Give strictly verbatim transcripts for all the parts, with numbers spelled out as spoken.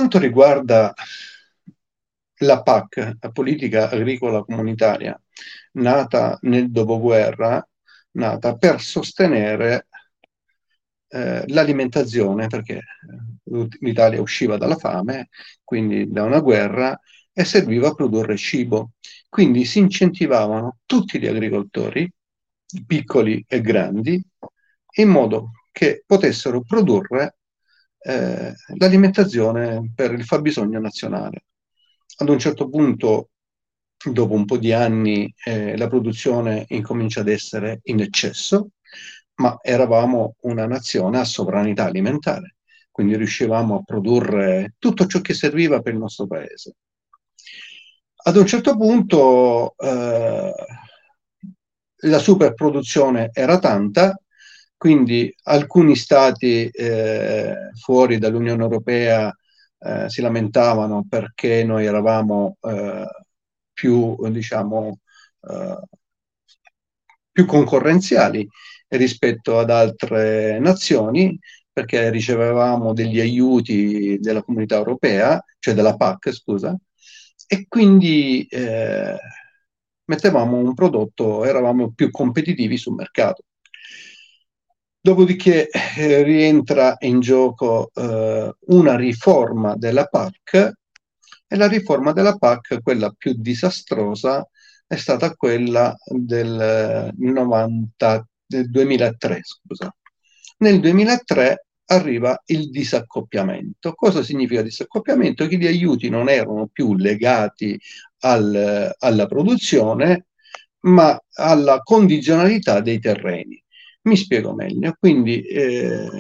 quanto riguarda la P A C, la politica agricola comunitaria, nata nel dopoguerra, nata per sostenere eh, l'alimentazione, perché eh, l'Italia usciva dalla fame, quindi da una guerra, e serviva a produrre cibo. Quindi si incentivavano tutti gli agricoltori, piccoli e grandi, in modo che potessero produrre eh, l'alimentazione per il fabbisogno nazionale. Ad un certo punto, dopo un po' di anni, eh, la produzione incomincia ad essere in eccesso, ma eravamo una nazione a sovranità alimentare, quindi riuscivamo a produrre tutto ciò che serviva per il nostro paese. Ad un certo punto eh, la superproduzione era tanta, quindi alcuni stati eh, fuori dall'Unione Europea eh, si lamentavano perché noi eravamo eh, più, diciamo, eh, più concorrenziali rispetto ad altre nazioni, perché ricevevamo degli aiuti della comunità europea, cioè della P A C, scusa, e quindi eh, mettevamo un prodotto, eravamo più competitivi sul mercato. Dopodiché eh, rientra in gioco eh, una riforma della P A C, e la riforma della P A C, quella più disastrosa, è stata quella del, novanta, del duemilatré, scusa. Nel duemilatré arriva il disaccoppiamento. Cosa significa disaccoppiamento? Che gli aiuti non erano più legati al, alla produzione, ma alla condizionalità dei terreni. Mi spiego meglio. Quindi eh,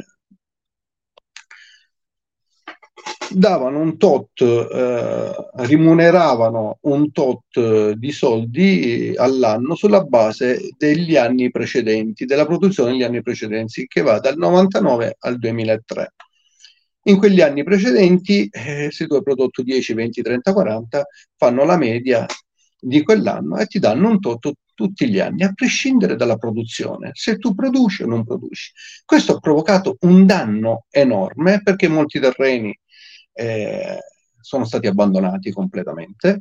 davano un tot, eh, rimuneravano un tot di soldi all'anno sulla base degli anni precedenti, della produzione degli anni precedenti, che va dal novantanove al duemilatré. In quegli anni precedenti, eh, se tu hai prodotto dieci, venti, trenta, quaranta, fanno la media di quell'anno e ti danno un tot tutti gli anni, a prescindere dalla produzione, se tu produci o non produci. Questo ha provocato un danno enorme, perché molti terreni eh, sono stati abbandonati completamente.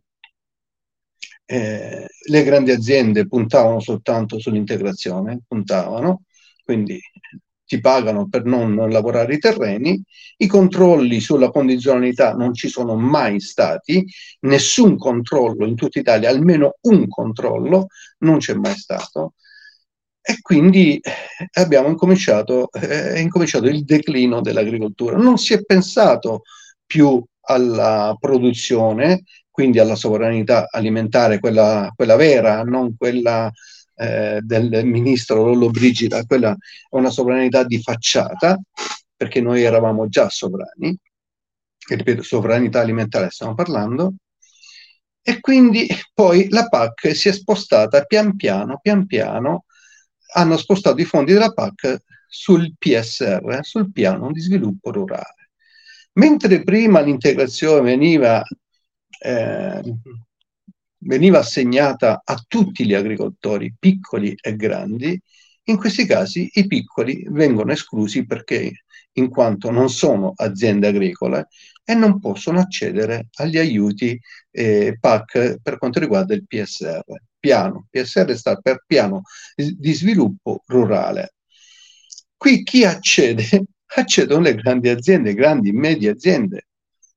Eh, le grandi aziende puntavano soltanto sull'integrazione, puntavano, quindi ti pagano per non lavorare i terreni, i controlli sulla condizionalità non ci sono mai stati, nessun controllo in tutta Italia, almeno un controllo non c'è mai stato, e quindi abbiamo incominciato, eh, è incominciato il declino dell'agricoltura. Non si è pensato più alla produzione, quindi alla sovranità alimentare, quella, quella vera, non quella eh, del ministro Lollobrigida, quella è una sovranità di facciata, perché noi eravamo già sovrani, e ripeto, sovranità alimentare stiamo parlando, e quindi poi la P A C si è spostata pian piano, pian piano, hanno spostato i fondi della P A C sul P S R, sul piano di sviluppo rurale. Mentre prima l'integrazione veniva, eh, veniva assegnata a tutti gli agricoltori, piccoli e grandi, in questi casi i piccoli vengono esclusi perché, in quanto non sono aziende agricole e non possono accedere agli aiuti eh, P A C per quanto riguarda il P S R. Piano, P S R sta per piano di sviluppo rurale. Qui chi accede? Accedono le grandi aziende, grandi, medie aziende.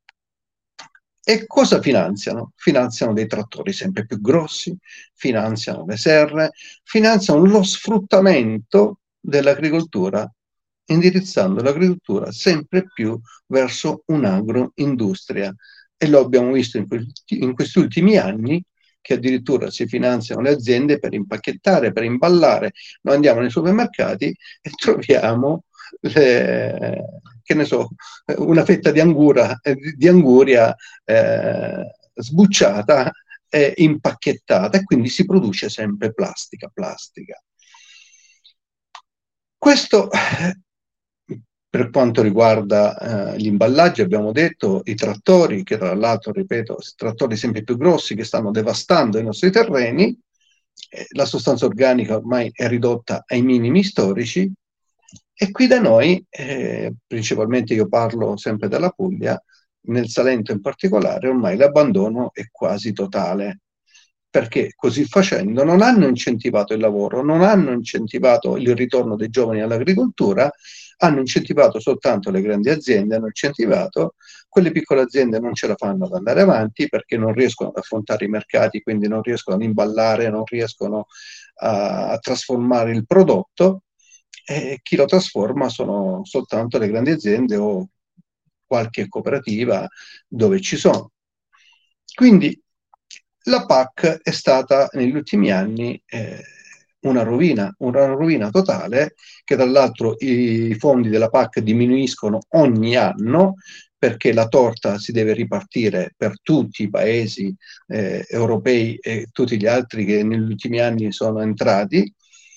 E cosa finanziano? Finanziano dei trattori sempre più grossi, finanziano le serre, finanziano lo sfruttamento dell'agricoltura, indirizzando l'agricoltura sempre più verso un'agroindustria. E lo abbiamo visto in, in questi ultimi anni, che addirittura si finanziano le aziende per impacchettare, per imballare. Noi andiamo nei supermercati e troviamo le, che ne so, una fetta di, angura, di anguria eh, sbucciata e impacchettata, e quindi si produce sempre plastica, plastica. Questo per quanto riguarda eh, gli imballaggi, abbiamo detto, i trattori, che tra l'altro, ripeto, trattori sempre più grossi che stanno devastando i nostri terreni, eh, la sostanza organica ormai è ridotta ai minimi storici, e qui da noi, eh, principalmente io parlo sempre della Puglia, nel Salento in particolare, ormai l'abbandono è quasi totale, perché così facendo non hanno incentivato il lavoro, non hanno incentivato il ritorno dei giovani all'agricoltura, hanno incentivato soltanto le grandi aziende, hanno incentivato quelle piccole aziende, non ce la fanno ad andare avanti perché non riescono ad affrontare i mercati, quindi non riescono ad imballare, non riescono a, a trasformare il prodotto, e chi lo trasforma sono soltanto le grandi aziende o qualche cooperativa dove ci sono. Quindi la P A C è stata negli ultimi anni eh, una rovina, una rovina totale, che tra l'altro i fondi della P A C diminuiscono ogni anno perché la torta si deve ripartire per tutti i paesi eh, europei e tutti gli altri che negli ultimi anni sono entrati.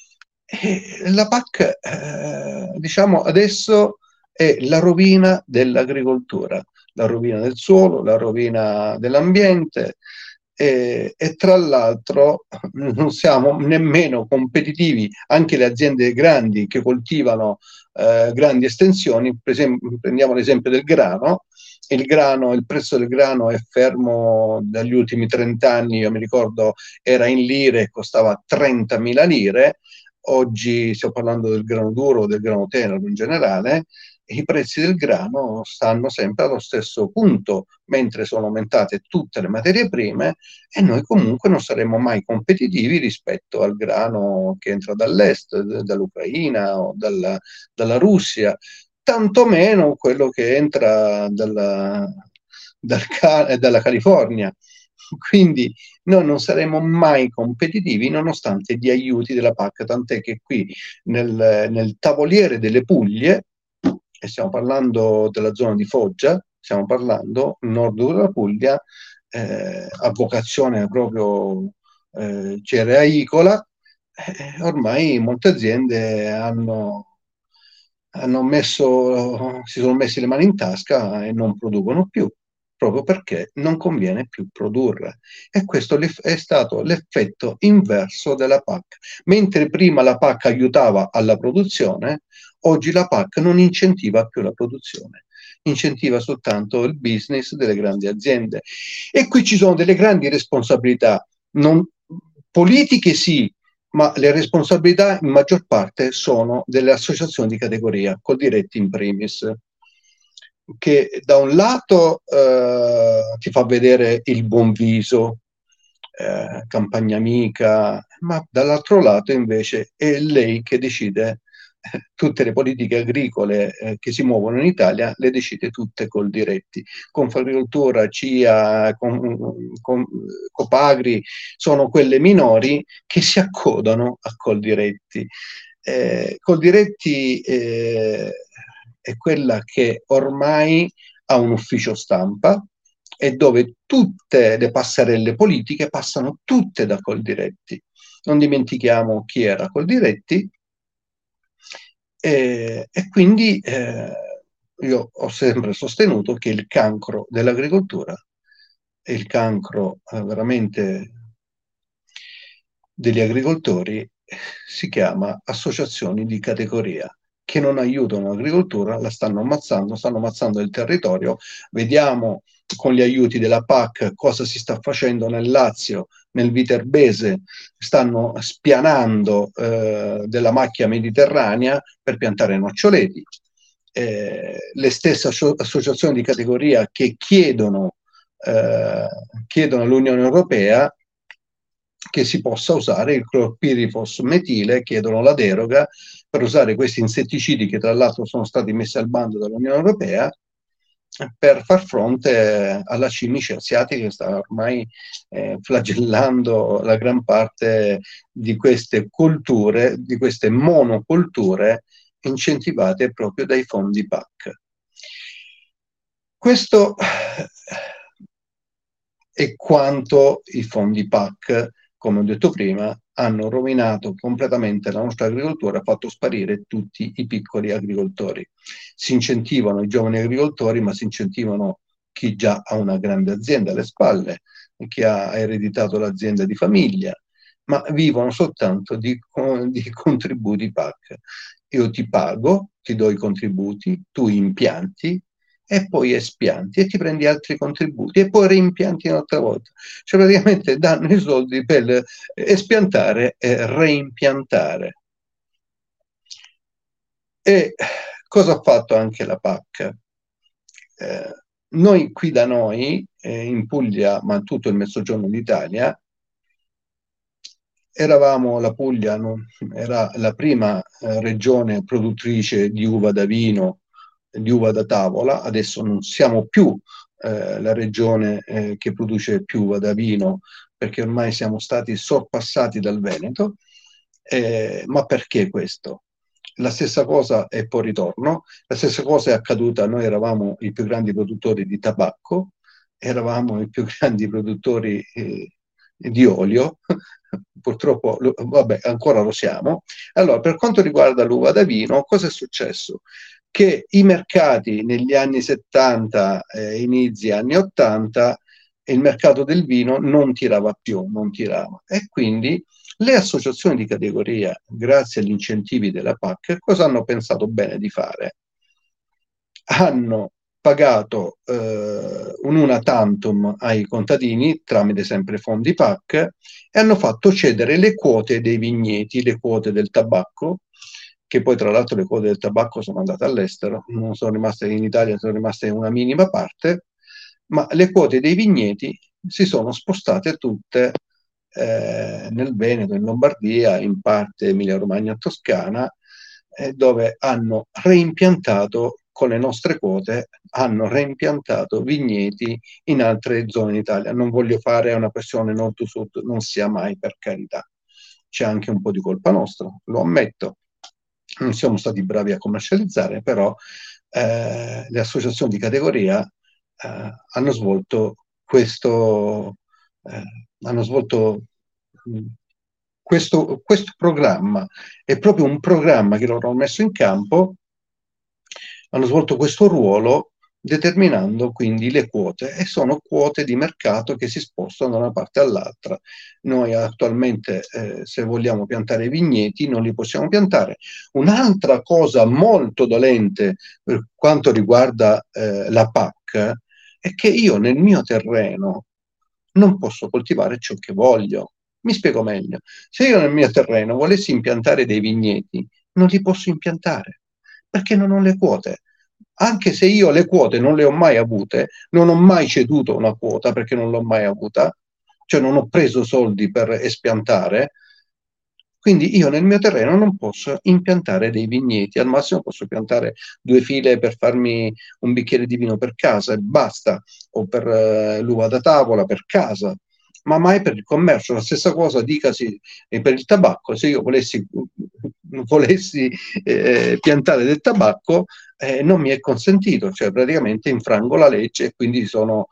E la P A C, eh, diciamo, adesso è la rovina dell'agricoltura, la rovina del suolo, la rovina dell'ambiente, e, e tra l'altro non siamo nemmeno competitivi, anche le aziende grandi che coltivano eh, grandi estensioni, per esempio, prendiamo l'esempio del grano. Il grano, il prezzo del grano è fermo dagli ultimi trenta anni, io mi ricordo era in lire e costava trentamila lire, oggi stiamo parlando del grano duro o del grano tenero in generale, i prezzi del grano stanno sempre allo stesso punto, mentre sono aumentate tutte le materie prime e noi comunque non saremo mai competitivi rispetto al grano che entra dall'est, dall'Ucraina o dalla, dalla Russia, tantomeno quello che entra dalla, dal, dalla California. Quindi noi non saremo mai competitivi nonostante gli aiuti della P A C, tant'è che qui nel, nel tavoliere delle Puglie, e stiamo parlando della zona di Foggia, stiamo parlando nord della Puglia, eh, a vocazione proprio eh, cereaicola, eh, ormai molte aziende hanno, hanno messo, si sono messi le mani in tasca e non producono più, proprio perché non conviene più produrre. E questo è stato l'effetto inverso della P A C. Mentre prima la P A C aiutava alla produzione, oggi la P A C non incentiva più la produzione, incentiva soltanto il business delle grandi aziende. E qui ci sono delle grandi responsabilità, non, politiche sì, ma le responsabilità in maggior parte sono delle associazioni di categoria, Coldiretti in primis, che da un lato eh, ti fa vedere il buon viso, eh, campagna amica, ma dall'altro lato invece è lei che decide eh, tutte le politiche agricole eh, che si muovono in Italia, le decide tutte Coldiretti. Confagricoltura, C I A, con, con, Copagri sono quelle minori che si accodano a Coldiretti. Eh, Coldiretti eh, è quella che ormai ha un ufficio stampa e dove tutte le passerelle politiche passano tutte da Coldiretti. Non dimentichiamo chi era Coldiretti, e, e quindi eh, io ho sempre sostenuto che il cancro dell'agricoltura è il cancro eh, veramente degli agricoltori, si chiama associazioni di categoria, che non aiutano l'agricoltura, la stanno ammazzando, stanno ammazzando il territorio. Vediamo con gli aiuti della P A C cosa si sta facendo nel Lazio, nel Viterbese, stanno spianando eh, della macchia mediterranea per piantare noccioleti. Eh, le stesse asso- associazioni di categoria che chiedono, eh, chiedono all'Unione Europea che si possa usare il clorpirifos metile, chiedono la deroga per usare questi insetticidi che tra l'altro sono stati messi al bando dall'Unione Europea per far fronte alla cimice asiatica che sta ormai eh, flagellando la gran parte di queste culture, di queste monoculture incentivate proprio dai fondi P A C. Questo è quanto i fondi P A C, come ho detto prima, hanno rovinato completamente la nostra agricoltura, fatto sparire tutti i piccoli agricoltori. Si incentivano i giovani agricoltori, ma si incentivano chi già ha una grande azienda alle spalle, chi ha ereditato l'azienda di famiglia, ma vivono soltanto di, di contributi P A C. Io ti pago, ti do i contributi, tu impianti e poi espianti e ti prendi altri contributi e poi reimpianti un'altra volta. Cioè praticamente danno i soldi per espiantare e reimpiantare. E cosa ha fatto anche la P A C? Eh, noi qui da noi, eh, in Puglia, ma tutto il mezzogiorno d'Italia, eravamo, la Puglia non, era la prima eh, regione produttrice di uva da vino, di uva da tavola. Adesso non siamo più eh, la regione eh, che produce più uva da vino, perché ormai siamo stati sorpassati dal Veneto. Eh, ma perché questo? La stessa cosa, e poi ritorno, la stessa cosa è accaduta, noi eravamo i più grandi produttori di tabacco, eravamo i più grandi produttori eh, di olio, purtroppo, vabbè, ancora lo siamo. Allora, per quanto riguarda l'uva da vino, cosa è successo? Che i mercati negli anni settanta, eh, inizi anni ottanta, il mercato del vino non tirava più, non tirava. E quindi le associazioni di categoria, grazie agli incentivi della P A C, cosa hanno pensato bene di fare? Hanno pagato eh, un una tantum ai contadini tramite sempre fondi P A C e hanno fatto cedere le quote dei vigneti, le quote del tabacco, che poi tra l'altro le quote del tabacco sono andate all'estero, non sono rimaste in Italia, sono rimaste una minima parte, ma le quote dei vigneti si sono spostate tutte eh, nel Veneto, in Lombardia, in parte Emilia-Romagna, Toscana, eh, dove hanno reimpiantato con le nostre quote, hanno reimpiantato vigneti in altre zone d'Italia. Non voglio fare una questione nord-sud, non sia mai, per carità. C'è anche un po' di colpa nostra, lo ammetto. Non siamo stati bravi a commercializzare, però eh, le associazioni di categoria eh, hanno svolto questo, eh, hanno svolto mh, questo, questo programma. È proprio un programma che loro hanno messo in campo, hanno svolto questo ruolo determinando quindi le quote, e sono quote di mercato che si spostano da una parte all'altra. Noi attualmente eh, se vogliamo piantare vigneti non li possiamo piantare. Un'altra cosa molto dolente per quanto riguarda eh, la P A C è che io nel mio terreno non posso coltivare ciò che voglio. Mi spiego meglio. Se io nel mio terreno volessi impiantare dei vigneti, non li posso impiantare, perché non ho le quote. Anche se io le quote non le ho mai avute, non ho mai ceduto una quota perché non l'ho mai avuta, cioè non ho preso soldi per espiantare, quindi io nel mio terreno non posso impiantare dei vigneti, al massimo posso piantare due file per farmi un bicchiere di vino per casa e basta, o per eh, l'uva da tavola per casa, ma mai per il commercio. La stessa cosa dicasi per il tabacco. Se io volessi, volessi eh, piantare del tabacco, eh, non mi è consentito, cioè praticamente infrango la legge e quindi sono,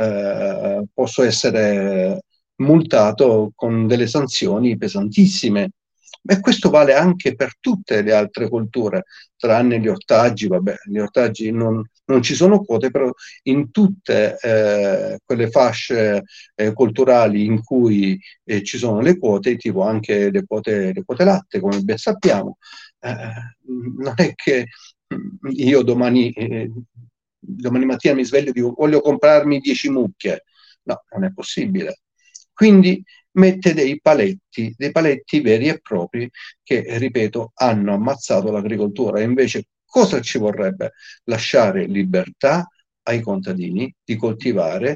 eh, posso essere multato con delle sanzioni pesantissime. E questo vale anche per tutte le altre colture, tranne gli ortaggi. Vabbè, gli ortaggi non, non ci sono quote, però in tutte eh, quelle fasce eh, culturali in cui eh, ci sono le quote, tipo anche le quote, le quote latte, come ben sappiamo, eh, non è che io domani, eh, domani mattina mi sveglio e dico voglio comprarmi dieci mucche. No, non è possibile. Quindi mette dei paletti, dei paletti veri e propri che, ripeto, hanno ammazzato l'agricoltura. E invece cosa ci vorrebbe? Lasciare libertà ai contadini di coltivare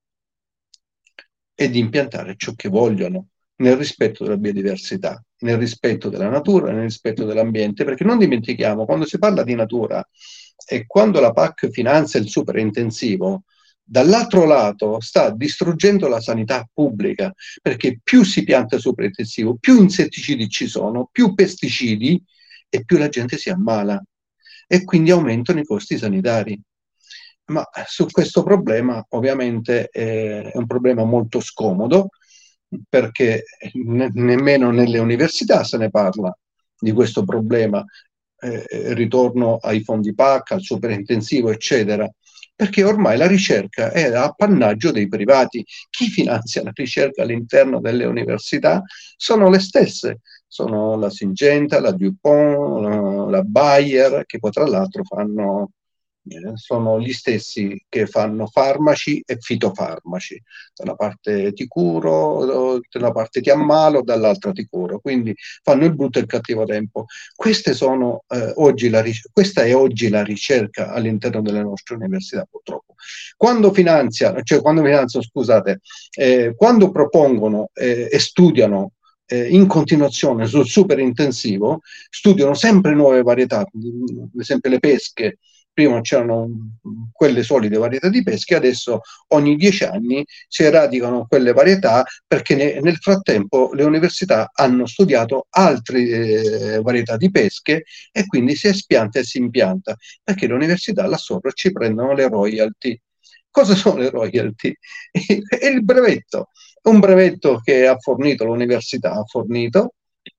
e di impiantare ciò che vogliono, nel rispetto della biodiversità, nel rispetto della natura, nel rispetto dell'ambiente, perché non dimentichiamo, quando si parla di natura e quando la P A C finanzia il superintensivo, dall'altro lato sta distruggendo la sanità pubblica, perché più si pianta superintensivo, più insetticidi ci sono, più pesticidi e più la gente si ammala e quindi aumentano i costi sanitari. Ma su questo problema ovviamente eh, è un problema molto scomodo, perché ne- nemmeno nelle università se ne parla di questo problema, eh, ritorno ai fondi P A C, al superintensivo, eccetera, perché ormai la ricerca è appannaggio dei privati. Chi finanzia la ricerca all'interno delle università sono le stesse, sono la Syngenta, la DuPont, la Bayer, che poi tra l'altro fanno eh, sono gli stessi che fanno farmaci e fitofarmaci, da una parte ti curo, da una parte ti ammalo, dall'altra ti curo, quindi fanno il brutto e il cattivo tempo. Queste sono, eh, oggi la, questa è oggi la ricerca all'interno delle nostre università, purtroppo. Quando finanziano, cioè quando finanziano, scusate, eh, quando propongono eh, e studiano eh, in continuazione sul super intensivo, studiano sempre nuove varietà, ad esempio le pesche. Prima c'erano quelle solide varietà di pesche, adesso ogni dieci anni si eradicano quelle varietà perché ne, nel frattempo le università hanno studiato altre eh, varietà di pesche e quindi si espianta e si impianta, perché le università là sopra ci prendono le royalty. Cosa sono le royalty? È il brevetto, un brevetto che ha fornito l'università, ha fornito,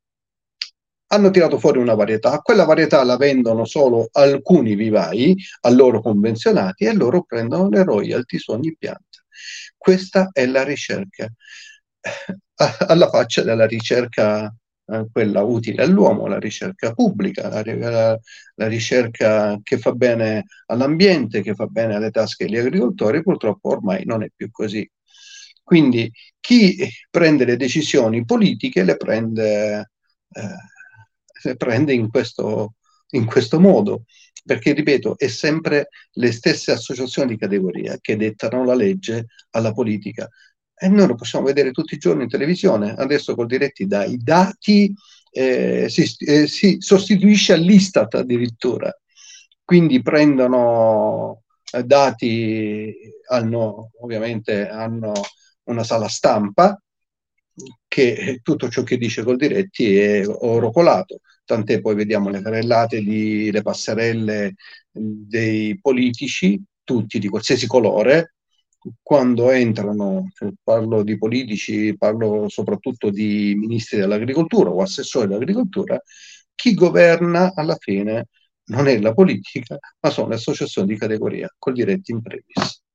hanno tirato fuori una varietà, quella varietà la vendono solo alcuni vivai a loro convenzionati e loro prendono le royalty su ogni pianta. Questa è la ricerca, alla faccia della ricerca, eh, quella utile all'uomo, la ricerca pubblica, la, la, la ricerca che fa bene all'ambiente, che fa bene alle tasche degli agricoltori, purtroppo ormai non è più così. Quindi chi prende le decisioni politiche le prende, eh, le prende in questo, in questo modo, perché ripeto, è sempre le stesse associazioni di categoria che dettano la legge alla politica. E noi lo possiamo vedere tutti i giorni in televisione. Adesso col diretti dai dati eh, si, eh, si sostituisce all'Istat addirittura. Quindi prendono eh, dati, hanno, ovviamente hanno una sala stampa che tutto ciò che dice Coldiretti è oro colato, tant'è poi vediamo le carrellate, di, le passerelle dei politici, tutti di qualsiasi colore, quando entrano, parlo di politici, parlo soprattutto di ministri dell'agricoltura o assessori dell'agricoltura, chi governa alla fine non è la politica, ma sono le associazioni di categoria, Coldiretti in primis.